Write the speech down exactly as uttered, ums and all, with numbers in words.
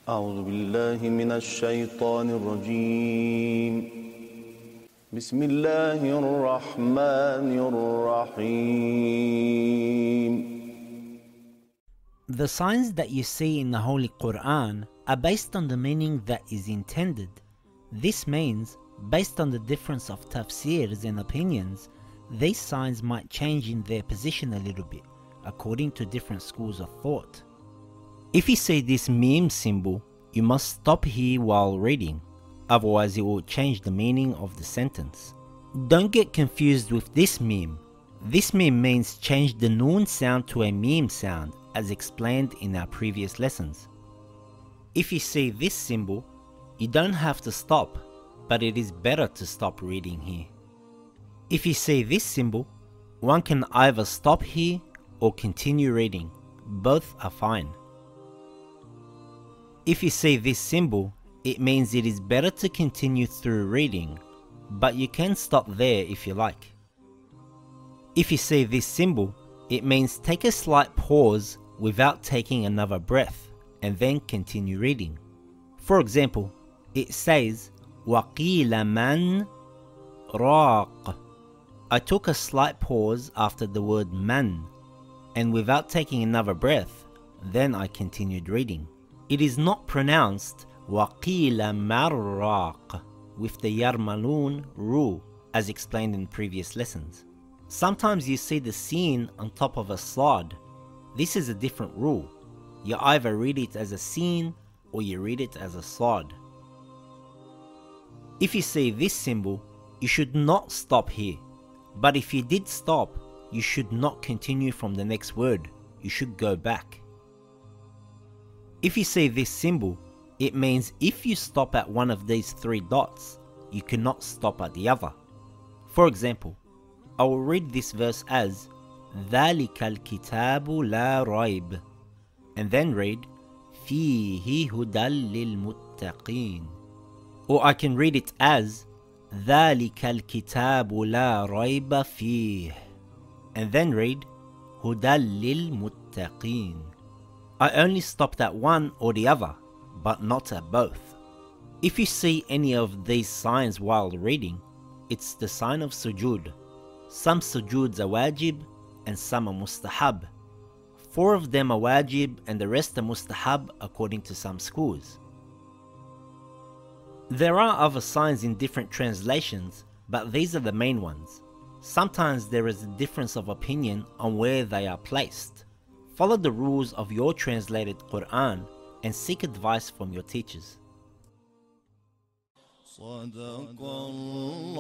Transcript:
أعوذ بالله من الشيطان الرجيم بسم الله الرحمن الرحيم. The signs that you see in the Holy Quran are based on the meaning that is intended. This means, based on the difference of tafsirs and opinions, these signs might change in their position a little bit, according to different schools of thought. If you see this meme symbol, you must stop here while reading, otherwise it will change the meaning of the sentence. Don't get confused with this meme. This meme means change the noon sound to a meme sound, as explained in our previous lessons. If you see this symbol, you don't have to stop, but it is better to stop reading here. If you see this symbol, one can either stop here or continue reading. Both are fine. If you see this symbol, it means it is better to continue through reading, but you can stop there if you like. If you see this symbol, it means take a slight pause without taking another breath, and then continue reading. For example, it says, وَقِيلَ مَنْ رَاقٍ. I took a slight pause after the word man, and without taking another breath, then I continued reading. It is not pronounced وَقِيلَ مَرَّاقٍ with the yarmalun ru, as explained in previous lessons. Sometimes you see the sin on top of a slod. This is a different rule. You either read it as a sin or you read it as a slod. If you see this symbol, you should not stop here. But if you did stop, you should not continue from the next word. You should go back. If you see this symbol, it means if you stop at one of these three dots, you cannot stop at the other. For example, I will read this verse as ذَلِكَ الْكِتَابُ لَا رَيْبَ, and then read فِيهِ هُدًى لِلْمُتَّقِينَ. Or I can read it as ذَلِكَ الْكِتَابُ لَا رَيْبَ فِيهِ, and then read هُدًى لِلْمُتَّقِينَ. I only stopped at one or the other, but not at both. If you see any of these signs while reading, it's the sign of sujood. Some sujoods are wajib and some are mustahab. Four of them are wajib and the rest are mustahab according to some schools. There are other signs in different translations, but these are the main ones. Sometimes there is a difference of opinion on where they are placed. Follow the rules of your translated Quran and seek advice from your teachers. صدق الله